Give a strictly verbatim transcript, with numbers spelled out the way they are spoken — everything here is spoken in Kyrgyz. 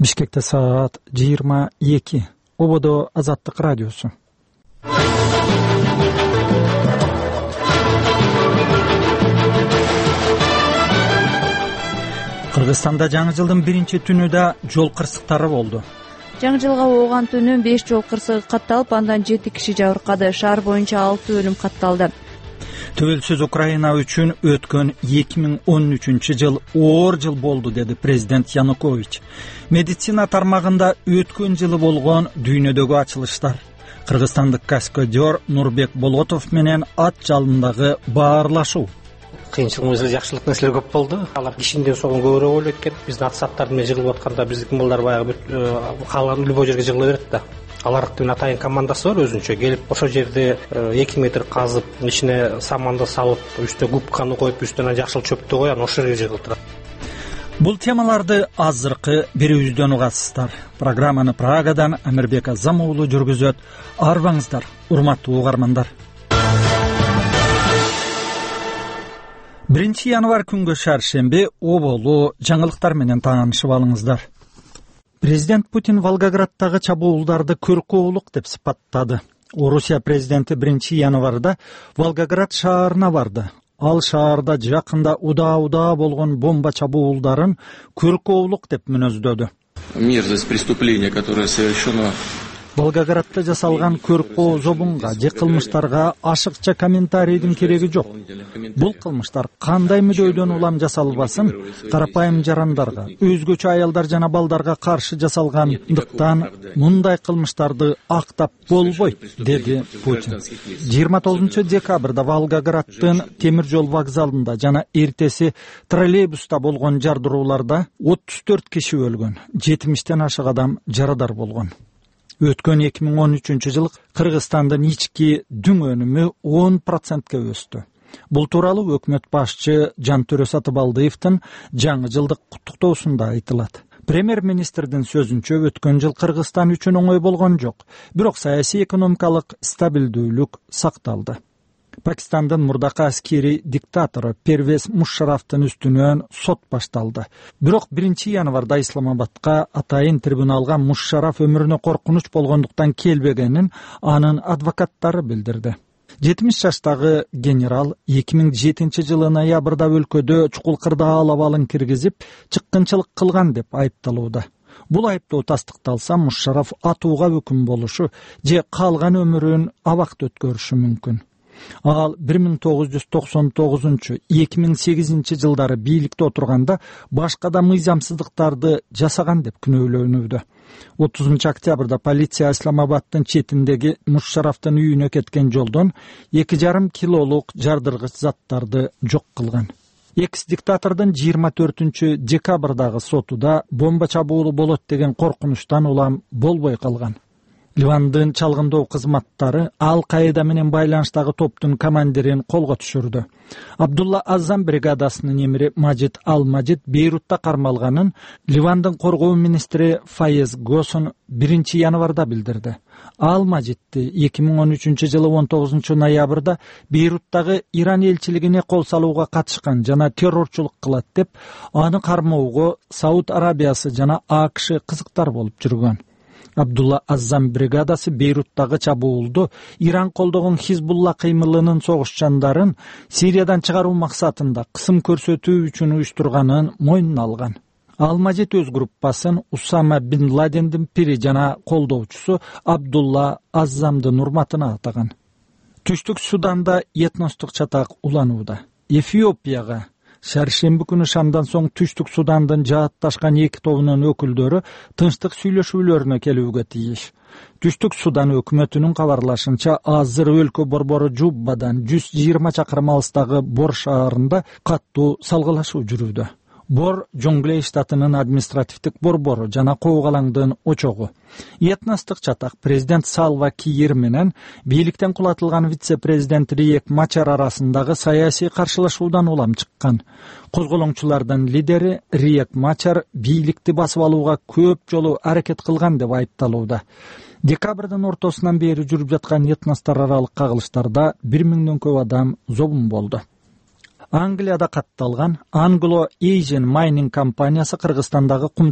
Бишкекте саат жыйырма эки. Ободо Азаттык радиосу. Кыргызстанда жаңы жылдын биринчи түнүдө жол кырсыктары болду. Жаңы жылга ооган түнү беш жол кырсыгы катталып, андан жети киши жабыркады. Шаар боюнча алты өлүм катталды. Төбөлсүз Украина үчүн өткөн эки миң он үчүнчү жыл оор жыл болду, деди президент Янукович. Медицина тармагында өткөн жылы болгон дүйнөдөгү ачылыштар, кыргызстандык каскадер Нурбек Болотов менен ат жалындагы баарлашуу. Кыйынчылыгыбызда жакшылык нерселер көп болду. Алар кишинин соогун көбүрөөк ойлойт экен. Биздин ат саттар менен жыгылып атканда биздин балдар баягы каалаган любой жерге жыгыла берет да. Алардын атайын командасы бар өзүнчө. Келип ошол жерде эки метр казып, ичине саманды салып, үстүнө губканы коюп, үстүнө жакшыл чөптү коюп, анан ошол жерге жыгылтырат. Бул темаларды азыркы берүүбүздөн угасыздар. Программаны Прагадан Амирбек Азам уулу жүргүзөт. Арбаңыздар, урматтуу угармандар. биринчи январь күнгө шаршемби оболу жаңылыктар менен таанышып алыңыздар. Президент Путин Волгоградтагы чабуулдарды көркөөлүк деп сыпаттады. Орусия президенти биринчи январда Волгоград шаарына барды. Ал шаарда жакында удаа-удаа болгон бомба чабуулдарын көркөөлүк деп мүнөздөдү. Мерзость преступления, которое совершено Волгоградта жасалган көркөө зобунга же кылмыштарга ашыкча комментарийдин кереги жок. Бул кылмыштар кандай мүдөөдөн улам жасалбасын, карапайым жарандарга, өзгөчө аялдар жана балдарга каршы жасалгандыктан мындай кылмыштарды актап болбойт, деди Путин. жыйырма тогузунчу декабрда Волгограддын темир жол вокзалында жана эртеси троллейбуста болгон жардырууларда отуз төрт киши өлгөн, жетимиштен ашык адам жарадар болгон. Өткөн эки миң он үчүнчү жыл Кыргызстандын ички дүң өнүмү он процентке өстү. Бул тууралуу өкмөт башчы Жантөрө Сатыбалдыевдин жаңы жылдык куттуктоосунда айтылат. Премьер-министрдин сөзүнчө өткөн жыл Кыргызстан үчүн оңой болгон жок, бирок саясий экономикалык стабилдүүлүк сакталды. Пакистандын мурдакы аскери диктатору Первез Мушарафтын үстүнөн сот башталды. Бирок биринчи январда Исламабадка атайын трибуналга Мушараф өмүрүнө коркунуч болгондуктан келбегенин анын адвокаттары билдирди. жетимиш жаштагы генерал эки миң жетинчи жылы ноябрда өлкөдө чукулкырда алабалын киргизип, чыккынчылык кылган деп айыпталууда. Бул айыптоо тастыкталса, Мушараф атууга өкүм болушу же калган өмүрүн абакта өткөрүшү мүмкүн. Ал бир миң тогуз жүз токсон тогузунчу — эки миң сегизинчи жылдары бийликте отурганда башка да мыйзамсыздыктарды жасаган деп күнөөлөнүүдө. отузунчу октябрда полиция Исламабадтын четиндеги Мушарафтын үйүнө кеткен жолдон эки жарым килолук жардыргыч заттарды жок кылган. Экс-диктатордун жыйырма төртүнчү декабрдагы сотуда бомба чабуулу болот деген коркунучтан улам болбой калган. Ливандын чалгындоо кызматтары Ал-Каида менен байланыштагы топтун командирин колго түшүрдү. Абдулла Азам бригадасынын эмири Мажид Ал-Мажид Бейрутта кармалганын Ливандын коргоо министри Фаез Госон биринчи январда билдирди. Ал-Мажидти эки миң он үчүнчү жылы он тогузунчу ноябрда Бейруттагы Иран элчилигине кол салууга катышкан жана террорчулук кылат деп аны кармоого Сауд Арабиясы жана АКШ кызыктар болуп жүргөн. Абдулла Азам бригадасы Бейруттагы чабуулду Иран колдогон Хизбулла кыймылынын согушчандарын Сириядан чыгаруу максатында кысым көрсөтүү үчүн уюштурганын мойнуна алган. Ал-Мажид өз группасын Усама бин Ладендин пири жана колдоочусу Абдулла Азамдын урматына атаган. Түштүк Суданда этностук чатак уланууда. Эфиопияга шаршемби күнү шамдан соң Түштүк Судандын жаатташкан эки тобунун өкүлдөрү тынчтык сүйлөшүүлөрүнө келүүгө тийиш. Түштүк Судан өкмөтүнүн кабарлашынча, азыр өлкө борбору Жуббадан жүз жыйырма чакырым алыстагы Бор шаарында каттуу салгылашуу жүрүүдө. Бор Джонглей штатынын административдик борбору жана Коогалаңдын очогу. Этностук чатак президент Салва Кийир менен бийликтен кулатылган вице-президент Риек Мачар арасындагы саясий каршылашуудан улам чыккан. Козголоңчулардын лидери Риек Мачар бийликти басып алууга көп жолу аракет кылган деп айыпталууда. Декабрдын ортосунан бери жүрүп жаткан этностор аралык кагылыштарда бир миңден көп адам зобун болду. Англияда катталган Anglo Asian Mining компаниясы Кыргызстандагы кум